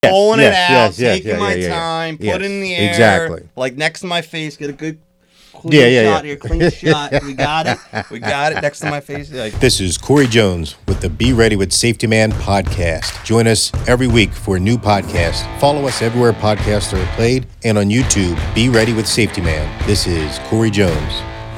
pulling it out, taking my time, put it in the air, exactly, like next to my face, get a good clean shot here, clean shot. We got it next to my face. Like, this is Corey Jones with the Be Ready with Safety Man podcast. Join us every week for a new podcast. Follow us everywhere podcasts are played and on YouTube. Be Ready with Safety Man. This is Corey Jones.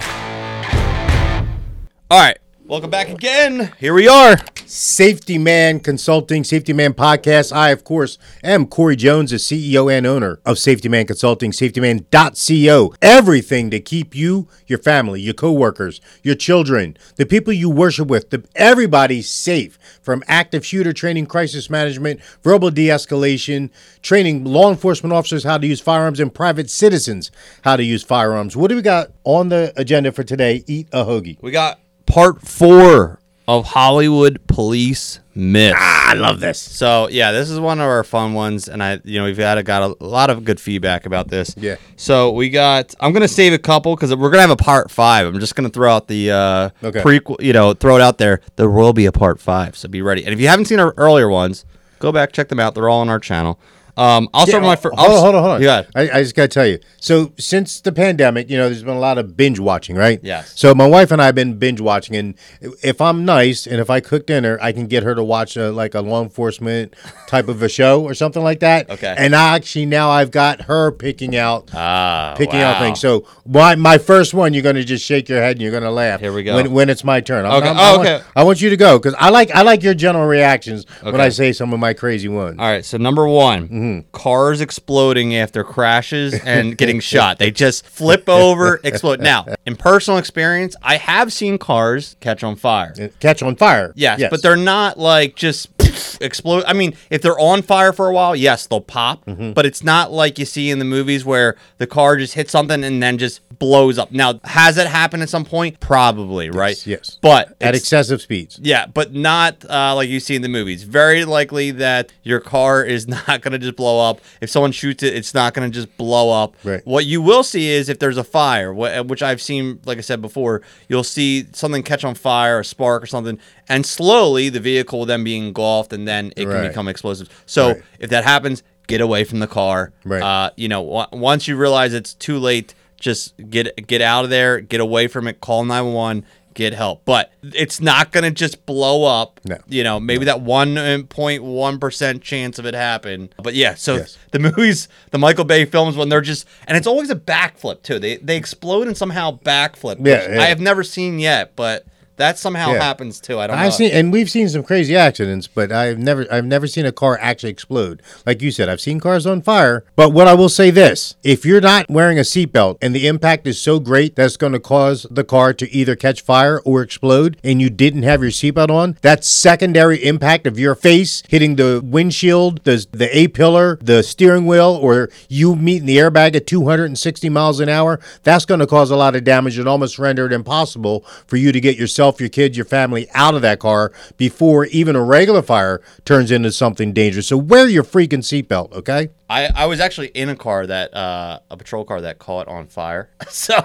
All right. Welcome back again. Here we are. Safety Man Consulting, Safety Man Podcast. I, of course, am Corey Jones, the CEO and owner of Safety Man Consulting, safetyman.co. Everything to keep you, your family, your coworkers, your children, the people you worship with, everybody safe. From active shooter training, crisis management, verbal de-escalation, training law enforcement officers how to use firearms, and private citizens how to use firearms. What do we got on the agenda for today? Eat a hoagie. We got part 4 of Hollywood police myths. I love this. So yeah, this is one of our fun ones, and we've got a lot of good feedback about this. Yeah. So I'm gonna save a couple because we're gonna have a part 5. I'm just gonna throw out the prequel. Throw it out there. There will be a part 5, so be ready. And if you haven't seen our earlier ones, go back, check them out. They're all on our channel. I'll start with my first. Hold on. Yeah. I just got to tell you. So since the pandemic, there's been a lot of binge watching, right? Yes. So my wife and I have been binge watching, and if I'm nice and if I cook dinner, I can get her to watch a law enforcement type of a show or something like that. Okay. And now I've got her picking out things. So my first one, you're going to just shake your head and you're going to laugh. Here we go. When it's my turn. Okay. I want you to go because I like your general reactions when I say some of my crazy ones. All right. So number 1. Cars exploding after crashes and getting shot. They just flip over, explode. Now, in personal experience, I have seen cars catch on fire. Yes, but they're not like just explode. I mean, if they're on fire for a while, yes, they'll pop. But it's not like you see in the movies where the car just hits something and then just blows up. Now, has it happened at some point? Probably, right? Yes. But at excessive speeds. Yeah, but not like you see in the movies. Very likely that your car is not going to just blow up. If someone shoots it, it's not going to just blow up. Right. What you will see is if there's a fire, which I've seen, like I said before, you'll see something catch on fire, a spark or something, and slowly the vehicle will then be engulfed and then it can become explosive. So if that happens, get away from the car. Right. Once you realize it's too late, just get out of there, get away from it, call 911. Get help, but it's not going to just blow up. No. Maybe that 1.1% chance of it happen. But yeah, so the movies, the Michael Bay films, when they're just, and it's always a backflip too. They explode and somehow backflip. Which I have never seen yet, but that somehow happens too. I don't know. And we've seen some crazy accidents, but I've never seen a car actually explode. Like you said, I've seen cars on fire. But what I will say this, if you're not wearing a seatbelt and the impact is so great that's going to cause the car to either catch fire or explode and you didn't have your seatbelt on, that secondary impact of your face hitting the windshield, the A-pillar, the steering wheel, or you meeting the airbag at 260 miles an hour, that's going to cause a lot of damage and almost render it impossible for you to get yourself, your kids, your family out of that car before even a regular fire turns into something dangerous. So wear your freaking seatbelt, okay? I was actually in a car a patrol car that caught on fire. So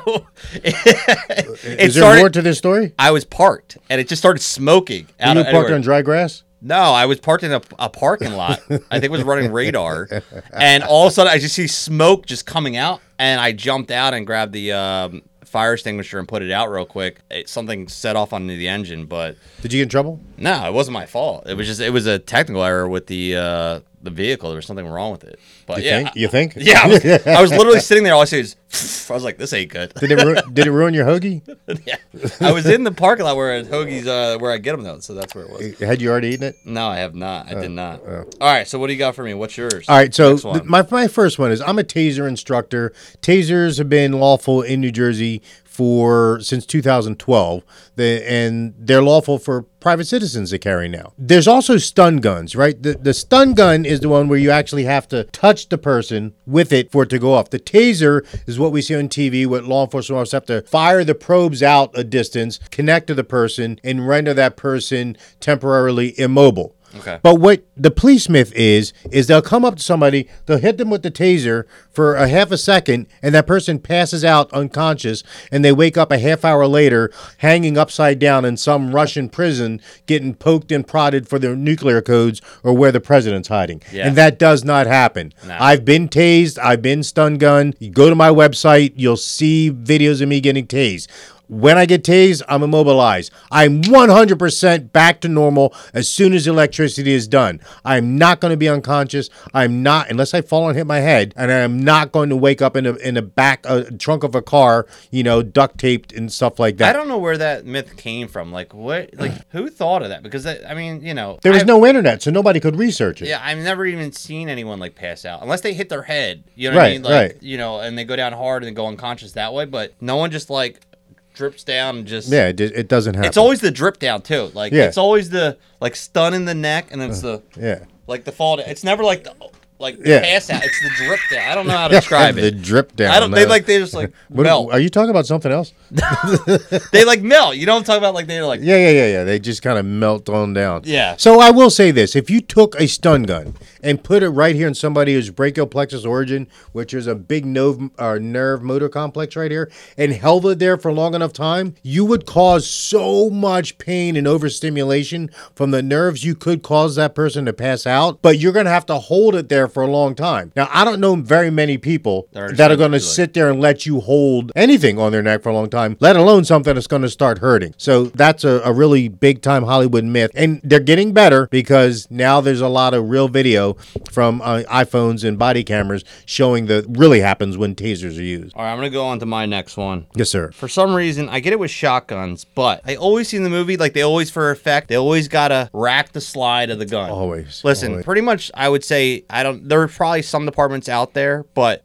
is there more to this story? I was parked and it just started smoking. Were you parked on dry grass? No, I was parked in a parking lot. I think it was running radar. And all of a sudden I just see smoke just coming out and I jumped out and grabbed the fire extinguisher and put it out real quick. Something set off on the engine, but did you get in trouble? No, it wasn't my fault. It was a technical error with the vehicle. There was something wrong with it. But you think? Yeah, I was literally sitting there. All I see is, I was like, this ain't good. Did it ruin your hoagie? Yeah, I was in the parking lot where hoagies where I get them though, so that's where it was. Had you already eaten it? No, I have not. I did not. All right, so what do you got for me? What's yours? All right, so my first one is I'm a taser instructor. Tasers have been lawful in New Jersey since 2012, and they're lawful for private citizens to carry now. There's also stun guns, right? The stun gun is the one where you actually have to touch the person with it for it to go off. The taser is what we see on TV, what law enforcement officers have to fire the probes out a distance, connect to the person, and render that person temporarily immobile. Okay. But what the police myth is they'll come up to somebody, they'll hit them with the taser for a half a second, and that person passes out unconscious, and they wake up a half hour later hanging upside down in some Russian prison getting poked and prodded for their nuclear codes or where the president's hiding. Yeah. And that does not happen. No. I've been tased. I've been stun gunned. You go to my website, you'll see videos of me getting tased. When I get tased, I'm immobilized. I'm 100% back to normal as soon as electricity is done. I'm not going to be unconscious. I'm not, unless I fall and hit my head, and I'm not going to wake up in the back trunk of a car, duct taped and stuff like that. I don't know where that myth came from. Like, what? Like, who thought of that? Because I mean, there was no internet, so nobody could research it. Yeah, I've never even seen anyone like pass out unless they hit their head. You know what I mean? Like, right. And they go down hard and go unconscious that way. But no one just like drips down and just it doesn't happen. It's always the drip down too. Like it's always the like stun in the neck and it's the like the fall. It's never like the pass out. It's the drip down. I don't know how to describe it. The drip down. I don't. They just like melt. Are you talking about something else? They like melt. You know what I'm talking about? Like they're like yeah. They just kind of melt on down. Yeah. So I will say this: if you took a stun gun and put it right here in somebody who's brachial plexus origin, which is a big nerve motor complex right here, and held it there for long enough time, you would cause so much pain and overstimulation from the nerves. You could cause that person to pass out, but you're going to have to hold it there for a long time. Now, I don't know very many people that are going to sit there and let you hold anything on their neck for a long time, let alone something that's going to start hurting. So that's a really big time Hollywood myth. And they're getting better because now there's a lot of real video from iPhones and body cameras showing that really happens when tasers are used. All right, I'm going to go on to my next one. Yes, sir. For some reason, I get it with shotguns, but I always see in the movie, like they always, for effect, they always got to rack the slide of the gun. Always. Listen, pretty much, I would say, there are probably some departments out there, but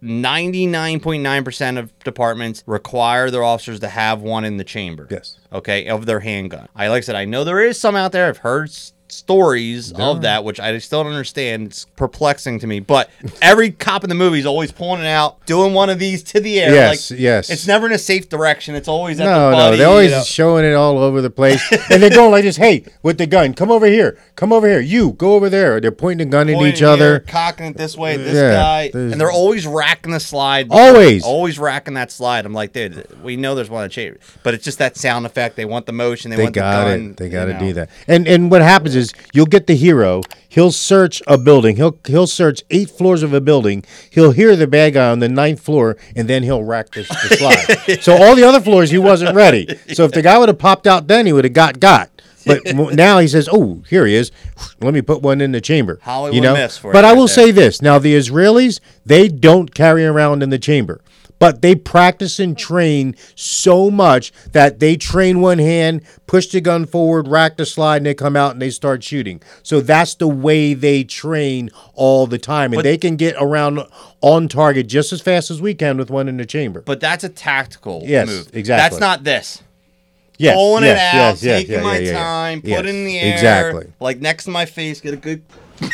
99.9% of departments require their officers to have one in the chamber. Yes. Okay, of their handgun. Like I said, I know there is some out there. I've heard stories of that, which I still don't understand. It's perplexing to me. But every cop in the movie is always pulling it out, doing one of these to the air. Yes. It's never in a safe direction. It's always at the buddy. No, they're always showing it all over the place. And they're going like this, hey, with the gun, come over here. You, go over there. They're pointing a gun at each other. Cocking it this way, this guy. And they're always racking the slide. Always racking that slide. I'm like, dude, we know there's one in the chamber. But it's just that sound effect. They want the motion. They want the gun. They got to do that. And what happens is you'll get the hero. He'll search a building. He'll search 8 floors of a building. He'll hear the bad guy on the 9th floor, and then he'll rack the slide. So all the other floors, he wasn't ready. So if the guy would have popped out then, he would have got. But now he says, oh, here he is. Let me put one in the chamber. Hollywood miss for But I will say this. Now, the Israelis, they don't carry around in the chamber. But they practice and train so much that they train one hand, push the gun forward, rack the slide, and they come out and they start shooting. So that's the way they train all the time. And they can get around on target just as fast as we can with one in the chamber. But that's a tactical move. Exactly. That's not this. Yes, pulling it out, taking my time, put it in the air. Exactly. Like next to my face, get a good shot.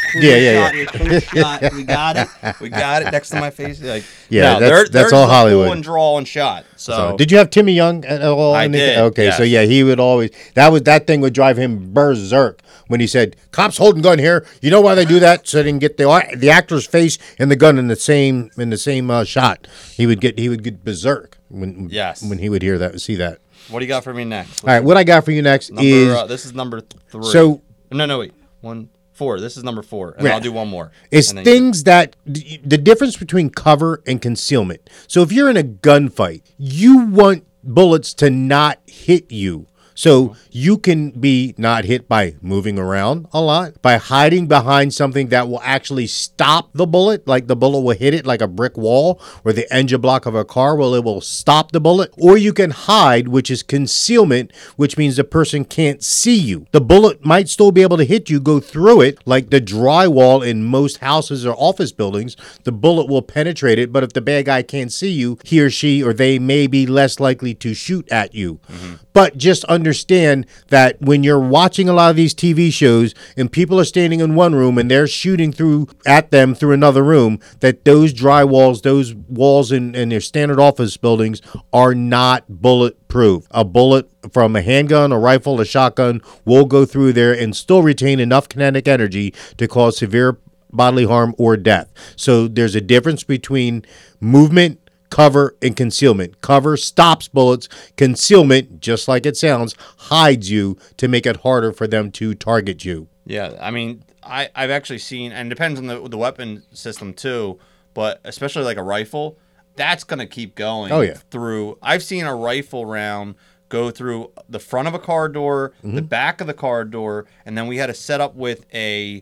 We got it next to my face. Like, that's all Hollywood. Pull and draw and shot. So did you have Timmy Young at all? I did. Okay, yes. So he would always that thing would drive him berserk when he said, "Cops holding gun here." You know why they do that? So they can get the actor's face and the gun in the same shot. He would get berserk when he would see that. What do you got for me next? All right, what I got for you next is this is number 3. So wait, 4. This is number 4, and I'll do one more. It's things that the difference between cover and concealment. So if you're in a gunfight, you want bullets to not hit you. So you can be not hit by moving around a lot, by hiding behind something that will actually stop the bullet, like the bullet will hit it like a brick wall or the engine block of a car, well, it will stop the bullet. Or you can hide, which is concealment, which means the person can't see you. The bullet might still be able to hit you, go through it, like the drywall in most houses or office buildings. The bullet will penetrate it, but if the bad guy can't see you, he or she or they may be less likely to shoot at you. Mm-hmm. But just understand understand that when you're watching a lot of these TV shows and people are standing in one room and they're shooting at them through another room, that those drywalls, those walls in their standard office buildings are not bulletproof. A bullet from a handgun, a rifle, a shotgun will go through there and still retain enough kinetic energy to cause severe bodily harm or death. So there's a difference between movement, cover, and concealment. Cover stops bullets. Concealment, just like it sounds, hides you to make it harder for them to target you. Yeah, I mean, I've actually seen, and it depends on the weapon system too, but especially like a rifle, that's going to keep going through. I've seen a rifle round go through the front of a car door, the back of the car door, and then we had to set up with a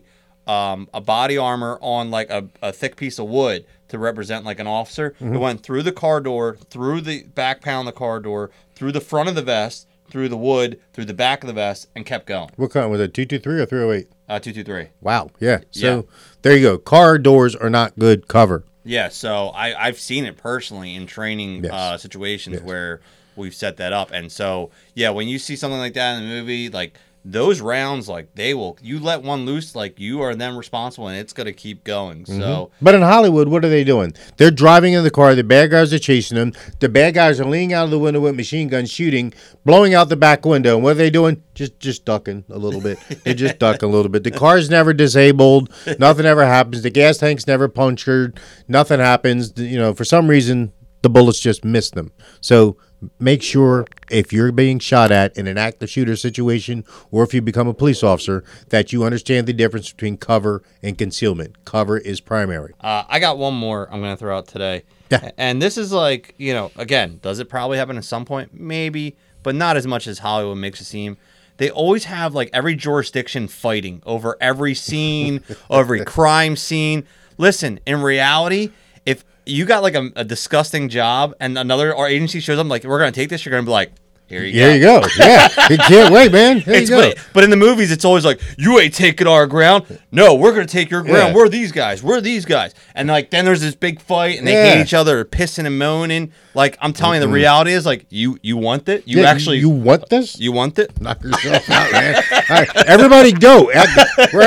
body armor on like a thick piece of wood to represent like an officer. It went through the car door, through the back panel of the car door, through the front of the vest, through the wood, through the back of the vest, and kept going. What kind was it? 223 or 308? 223. Wow. Yeah. So there you go. Car doors are not good cover. Yeah. So I've seen it personally in training situations where we've set that up, and so when you see something like that in the movie, like. Those rounds, like you let one loose, like you are then responsible, and it's going to keep going. So, but in Hollywood, what are they doing? They're driving in the car. The bad guys are chasing them. The bad guys are leaning out of the window with machine guns, shooting, blowing out the back window. And what are they doing? Just ducking a little bit. They're just ducking a little bit. The car's never disabled. Nothing ever happens. The gas tank's never punctured. Nothing happens. For some reason, the bullets just miss them. So make sure if you're being shot at in an active shooter situation or if you become a police officer that you understand the difference between cover and concealment. Cover is primary. I got one more I'm going to throw out today. Yeah. And this is like, again, does it probably happen at some point? Maybe, but not as much as Hollywood makes it seem. They always have like every jurisdiction fighting over every scene, every crime scene. Listen, in reality, if you got like a disgusting job and another agency shows up like, we're going to take this, you're going to be like, here you go. There you go. Yeah. You can't wait, man. There you go. But in the movies, it's always like, you ain't taking our ground. No, we're going to take your ground. We're these guys. We're these guys. And like, then there's this big fight and they hate each other, pissing and moaning. Like, I'm telling you, the reality is like, you want it? You want this? You want it? Knock yourself out, man. All right, everybody go. We're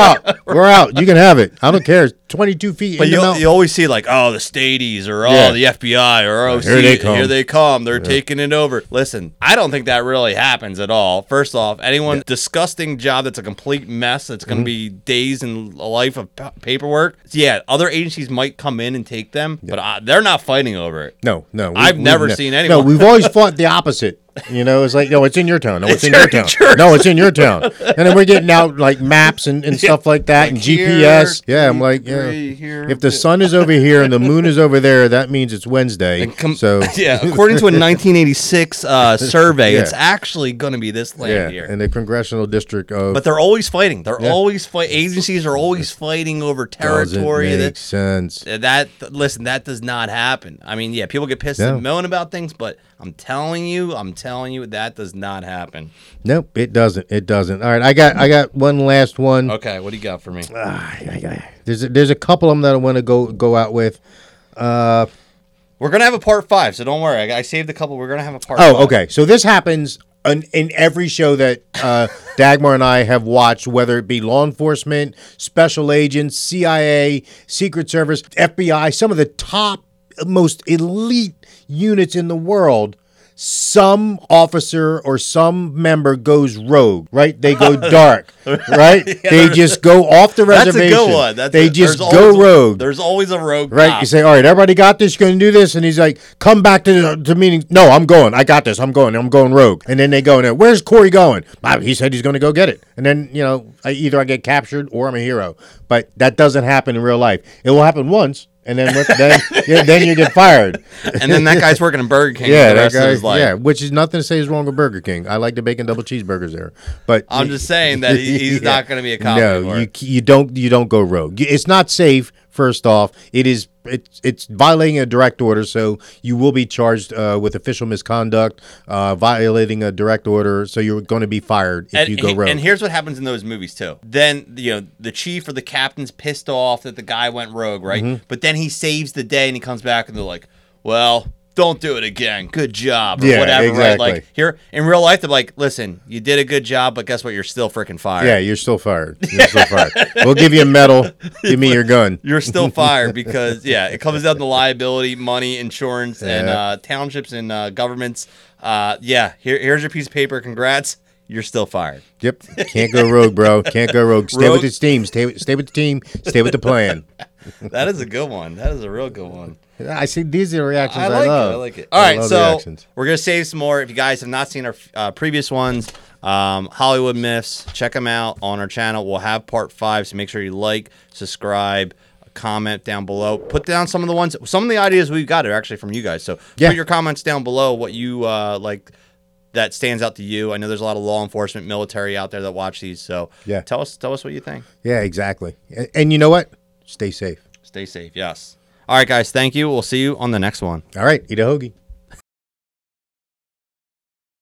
out. You can have it. I don't care. It's 22 feet. But you always see like, oh, the Stadies or the FBI or here they come. They're taking it over. Listen, I don't think that really happens at all. First off, anyone disgusting job that's a complete mess, that's going to be days in a life of paperwork. So other agencies might come in and take them, but they're not fighting over it. No. I've never seen anyone. No, we've always fought the opposite. It's like, no, it's in your town. No, it's in your town. No, it's in your town. And then we're getting out like maps and stuff like that and GPS. I'm like, if the sun is over here and the moon is over there, that means it's Wednesday. According to a 1986 survey, it's actually going to be this land here. In the congressional district of. But they're always fighting. Always fighting. Agencies are always fighting over territory. Doesn't make sense. Listen, that does not happen. I mean, people get pissed and moan about things, but I'm telling you, that does not happen. Nope, it doesn't. All right, I got one last one. Okay, what do you got for me? There's a couple of them that I want to go out with. We're gonna have a part 5, so don't worry. I saved a couple. We're gonna have a part 5. Oh, okay. So this happens in every show that Dagmar and I have watched, whether it be law enforcement, special agents, CIA, Secret Service, FBI, some of the top, most elite units in the world. Some officer or some member goes rogue, right? They go dark, right? They just go off the reservation. That's a good one. They just go rogue. There's always a rogue right? cop. You say, all right, everybody got this? You're going to do this? And he's like, come back to meeting. No, I'm going. I got this. I'm going rogue. And then they go in there. Where's Corey going? He said he's going to go get it. And then, either I get captured or I'm a hero. But that doesn't happen in real life. It will happen once. And then then you get fired. And then that guy's working in Burger King for the rest of his life. Yeah, which is nothing to say is wrong with Burger King. I like the bacon double cheeseburgers there. But I'm just saying that he's not going to be a cop anymore. No, you don't go rogue. It's not safe. First off, it's violating a direct order, so you will be charged with official misconduct, violating a direct order. So you're going to be fired if you go rogue. And here's what happens in those movies too. Then the chief or the captain's pissed off that the guy went rogue, right? Mm-hmm. But then he saves the day and he comes back and they're like, well, don't do it again. Good job. Or Yeah, whatever, right? exactly. Like here in real life, they're like, listen, you did a good job, but guess what? You're still freaking fired. Yeah, you're still fired. You're still fired. We'll give you a medal. Give me your gun. You're still fired because, it comes down to liability, money, insurance, and townships and governments. Here's your piece of paper. Congrats. You're still fired. Yep. Can't go rogue, bro. Can't go rogue. Stay with the team. Stay with the team. Stay with the plan. That is a good one. That is a real good one. I see these are the reactions I I love. like it. All right, so reactions. we're going to save some more. If you guys have not seen our previous ones, Hollywood Myths, check them out on our channel. We'll have part 5, so make sure you like, subscribe, comment down below. Put down some of the ideas we've got are actually from you guys. So put your comments down below what you like that stands out to you. I know there's a lot of law enforcement, military out there that watch these. So tell us what you think. Yeah, exactly. And you know what? Stay safe. Stay safe, yes. All right, guys, thank you. We'll see you on the next one. All right, eat a hoagie.